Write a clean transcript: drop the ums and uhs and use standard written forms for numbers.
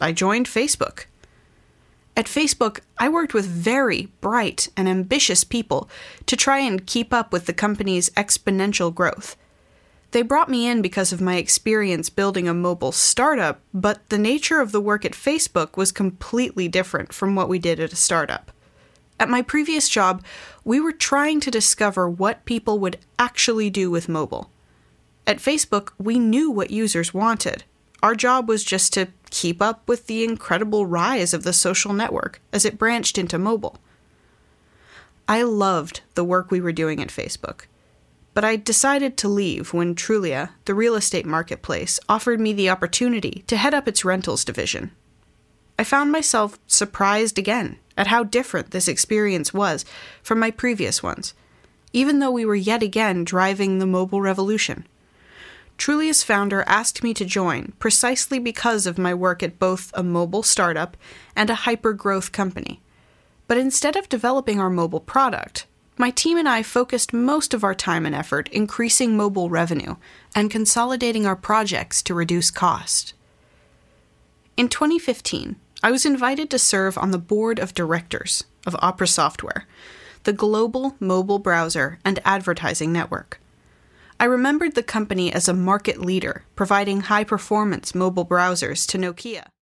I joined Facebook. At Facebook, I worked with very bright and ambitious people to try and keep up with the company's exponential growth. They brought me in because of my experience building a mobile startup, but the nature of the work at Facebook was completely different from what we did at a startup. At my previous job, we were trying to discover what people would actually do with mobile. At Facebook, we knew what users wanted. Our job was just to keep up with the incredible rise of the social network as it branched into mobile. I loved the work we were doing at Facebook, but I decided to leave when Trulia, the real estate marketplace, offered me the opportunity to head up its rentals division. I found myself surprised again at how different this experience was from my previous ones, even though we were yet again driving the mobile revolution. Trulia's founder asked me to join precisely because of my work at both a mobile startup and a hyper-growth company. But instead of developing our mobile product, my team and I focused most of our time and effort increasing mobile revenue and consolidating our projects to reduce cost. In 2015, I was invited to serve on the board of directors of Opera Software, the global mobile browser and advertising network. I remembered the company as a market leader, providing high-performance mobile browsers to Nokia.